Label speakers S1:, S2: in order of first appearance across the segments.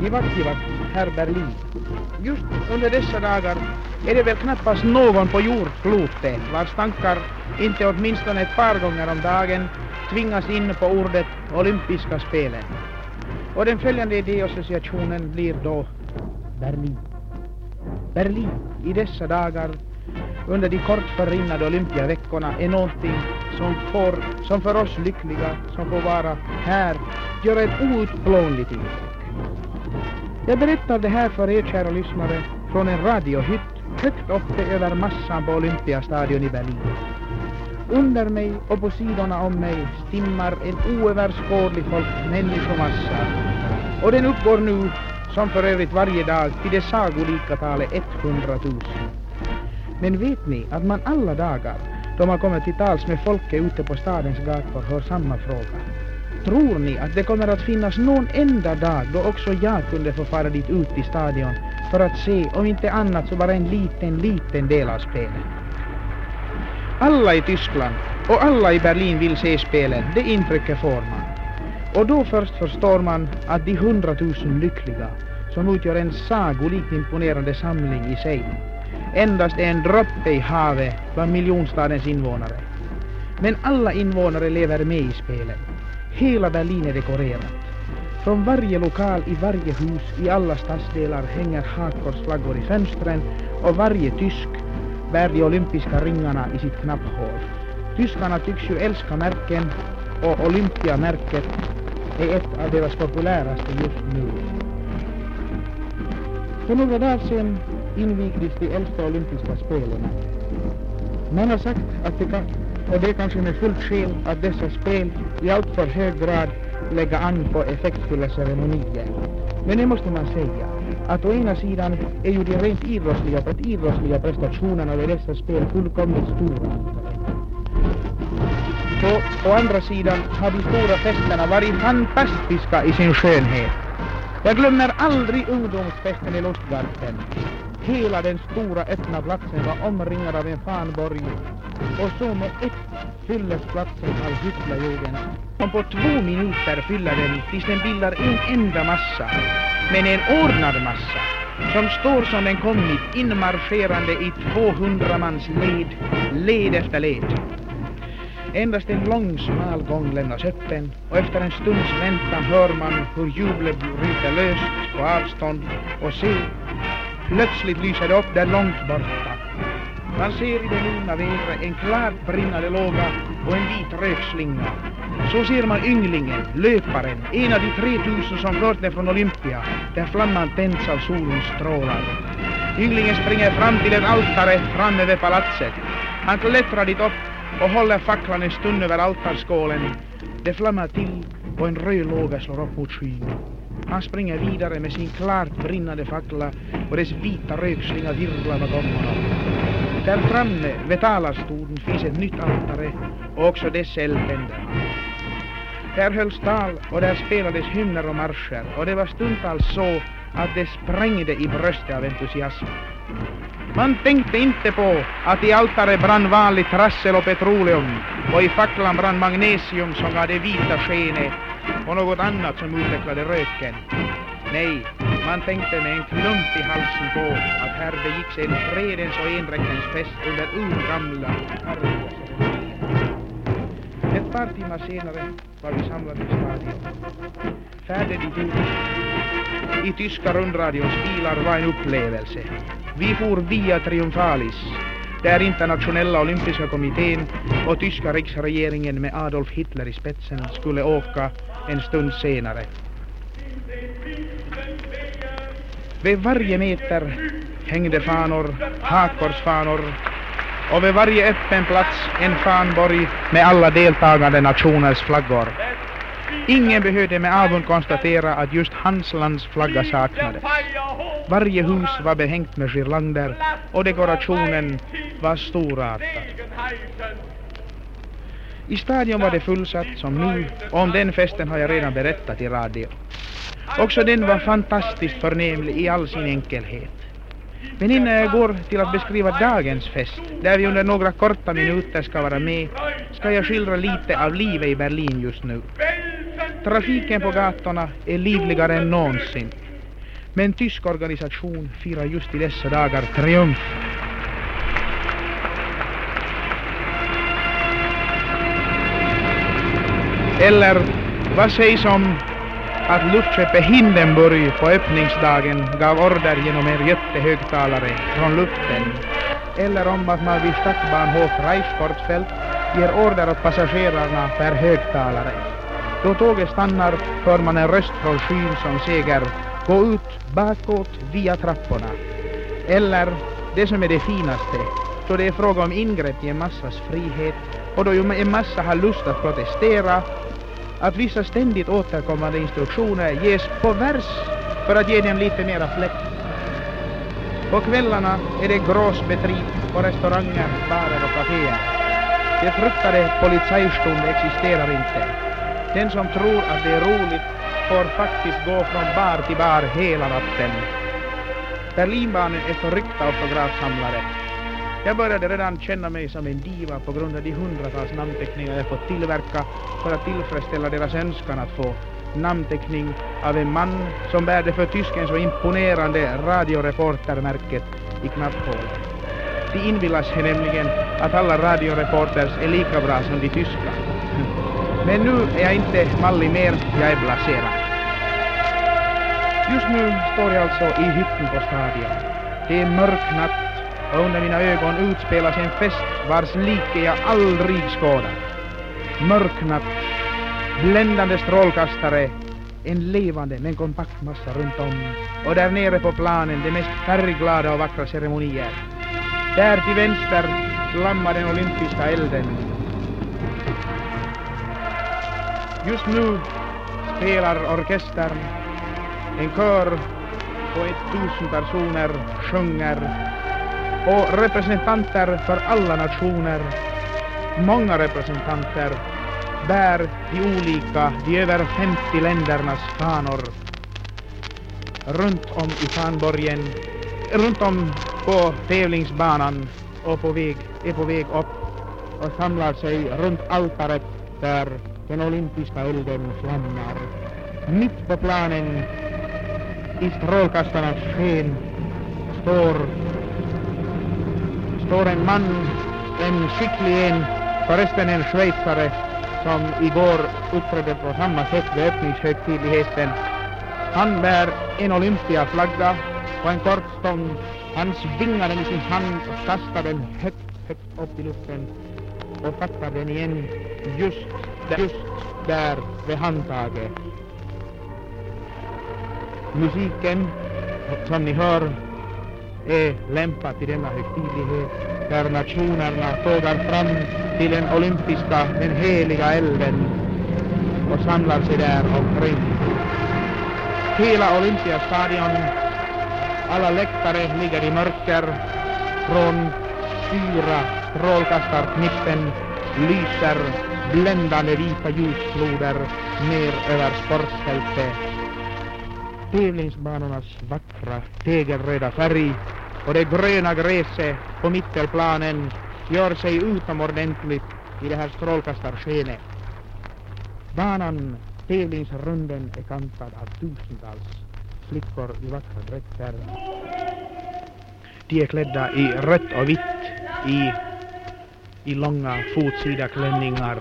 S1: Kivat, herr Berlin. Just under dessa dagar är det väl knappast någon på jordklotet vars tankar inte åtminstone ett par gånger om dagen tvingas in på ordet olympiska spelen. Och den följande idéassociationen blir då Berlin. Berlin i dessa dagar under de kort förrinnade olympiaveckorna är någonting som för oss lyckliga som får vara här gör ett outplånligt intryck. Jag berättar det här för er kära lyssnare från en radiohytt högt uppe över massan på Olympiastadion i Berlin. Under mig och på sidorna om mig stimmar en oöverskådlig människomassa. Och den uppgår nu, som för övrigt varje dag, till det sagolika talet 100 000. Men vet ni att man alla dagar, då man kommer till tals med folket ute på stadens gator, hör samma fråga? Tror ni att det kommer att finnas någon enda dag då också jag kunde få fara dit ut i stadion för att se, om inte annat så bara en liten del av spelen? Alla i Tyskland och alla i Berlin vill se spelen, det intrycket får man. Och då först förstår man att de 100 000 lyckliga, som utgör en sagolikt imponerande samling i sig, endast är en droppe i havet bland miljonstadens invånare. Men alla invånare lever med i spelen. Hela Berlin är dekorerat. Från varje lokal i varje hus i alla stadsdelar hänger hakkorsflaggor i fönstren och varje tysk bär de olympiska ringarna i sitt knapphål. Tyskarna tycks ju älska märken och Olympiamärket är ett av deras populäraste just nu. För några dagar sedan invigdes de äldsta olympiska spelen. Man har sagt att det kanske med fullt skäl att dessa spel i allt för hög grad lägga an på effektfulla ceremonier. Men det måste man säga att å ena sidan är ju de rent idrottsliga prestationerna vid dessa spel fullkomligt stora. Å andra sidan har de stora festerna varit fantastiska i sin skönhet. Jag glömmer aldrig ungdomsfesten i Lustgarten. Hela den stora öppna platsen var omringad av en fanborg och så med ett fylles platsen av hyttlajogen som på 2 minuter fyller den tills den bildar en enda massa, men en ordnad massa som står som den kommit inmarscherande i 200 mans led efter led. Endast en lång smal gång lämnas öppen och efter en stunds väntan hör man hur jublet bryter löst på avstånd och se, plötsligt lyser det upp där långt borta. Man ser i det lugna vädret en klart brinnande låga och en vit rökslinga. Så ser man ynglingen, löparen, en av de 3000 som fört den från Olympia, där flamman tänds av solens strålar. Ynglingen springer fram till ett altare fram över palatset. Han klättrar dit upp och håller facklan en stund över altarskålen. Det flammar till och en röd låga slår upp mot skyn. Han springer vidare med sin klart brinnande fackla och dess vita rökslinga virvlar bakom honom. Där framme vid talarstolen finns ett nytt altare och också dess eldtänder. Där hölls tal och där spelades hymner och marscher och det var stundtals så att det sprängde i bröstet av entusiasm. Man tänkte inte på att i altaret brann vanligt trassel och petroleum och i facklan brann magnesium som gav det vita skenet och något annat som utvecklade röken. Nej, man tänkte med en klump i halsen på att här begicks en fredens och endräktens fest under urgamla härliga ceremonier. Ett par timmar senare var vi samlade i stadion. Färden i hus i tyska rundradions bilar var en upplevelse. Vi for via Triumphalis, där internationella olympiska kommittén och tyska riksregeringen med Adolf Hitler i spetsen skulle åka en stund senare. Vid varje meter hängde fanor, hakkorsfanor och vid varje öppen plats en fanborg med alla deltagande nationers flaggor. Ingen behövde med avund konstatera att just hans lands flagga saknades. Varje hus var behängt med girlander och dekorationen var storartad. I stadion var det fullsatt som nu, och om den festen har jag redan berättat i radio. Också den var fantastiskt förnämlig i all sin enkelhet. Men innan jag går till att beskriva dagens fest, där vi under några korta minuter ska vara med, ska jag skildra lite av livet i Berlin just nu. Trafiken på gatorna är livligare än någonsin. Men tysk organisation firar just i dessa dagar triumf. Eller vad sägs om att luftskeppet Hindenburg på öppningsdagen gav order genom en jättehögtalare från luften? Eller om att man vid Stadtbahnhof Reichskortsfält ger order åt passagerarna per högtalare? Då tåget stannar hör man en röst från skyn som säger: gå ut bakåt via trapporna. Eller det som är det finaste, då det är fråga om ingrepp i en massas frihet och då ju en massa har lust att protestera, att vissa ständigt återkommande instruktioner ges på vers för att ge den lite mera fläkt. På kvällarna är det gråsbetrit på restauranger, barer och kaféer. Det fruktade polizejstund existerar inte. Den som tror att det är roligt får faktiskt gå från bar till bar hela natten. Berlinbanen är förryckta autografsamlare. Jag började redan känna mig som en diva på grund av de hundratals namnteckningar jag fått tillverka för att tillfredsställa deras önskan att få namnteckning av en man som bär det för tysken så imponerande radioreportermärket i knapphålet. De inbillar sig nämligen att alla radioreporters är lika bra som de tyska. Men nu är jag inte mallig mer, jag är blaserad. Just nu står jag alltså i hytten på stadion. Det är mörk natt och under mina ögon utspelas en fest vars like jag aldrig skådat. Mörk natt, bländande strålkastare, en levande men kompakt massa runt om och där nere på planen de mest färgglada och vackra ceremonier. Där till vänster flammar den olympiska elden. Just nu spelar orkestern, en kör på 1000 personer sjunger och representanter för alla nationer, många representanter, bär de över 50 ländernas fanor runt om i fanborgen, runt om på tävlingsbanan och är på väg upp och samlar sig runt altaret där den olympiska elden flammar. Mitt på planen i strålkastarnas sken står en man, en skicklig en, förresten en schweizare som igår uppträdde på samma sätt vid öppningshögtidligheten. Han bär en olympiaflagga på en kort stång. Han svingar den i sin hand och kastar den högt upp i luften och fattar den igen just där vid handtaget. Musiken som ni hör är lämpad till denna högtidlighet där nationerna tågar fram till den heliga elden och samlar sig där omkring. Hela Olympiastadion, alla läktare ligger i mörker. Från 4 strålkastarknippen lyser bländande vita ljusfloder ner över sportfältet. Tävlingsbanornas vackra tegelröda färg och det gröna gräset på mittelplanen gör sig utomordentligt i det här strålkastarskenet. Banan, tävlingsrunden, är kantad av tusentals flickor i vackra dräkter. De är klädda i rött och vitt i långa fotsida klänningar.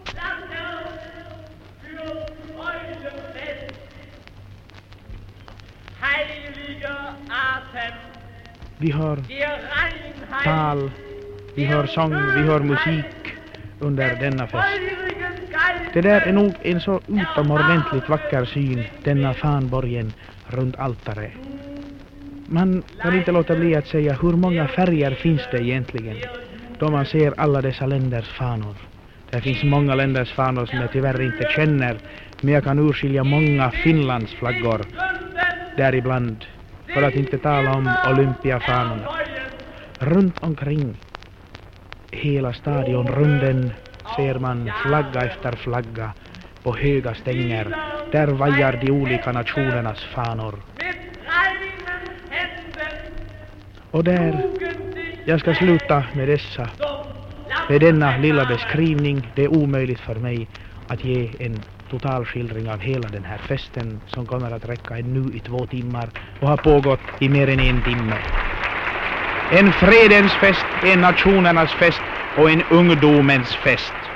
S1: Vi hör tal, vi hör sång, vi hör musik under denna fest. Det där är nog en så utomordentligt vacker syn, denna fanborgen runt altaret. Man kan inte låta bli att säga hur många färger finns det egentligen då man ser alla dessa länders fanor. Det finns många länders fanor som jag tyvärr inte känner, men jag kan urskilja många Finlands flaggor däribland, för att inte tala om Olympiafanorna. Runt omkring hela stadionrunden ser man flagga efter flagga på höga stänger. Där vajar de olika nationernas fanor. Och där, jag ska sluta med denna lilla beskrivning. Det är omöjligt för mig att ge en totalskildring av hela den här festen som kommer att räcka nu i 2 timmar och har pågått i mer än 1 timme. En fredens fest, en nationernas fest och en ungdomens fest.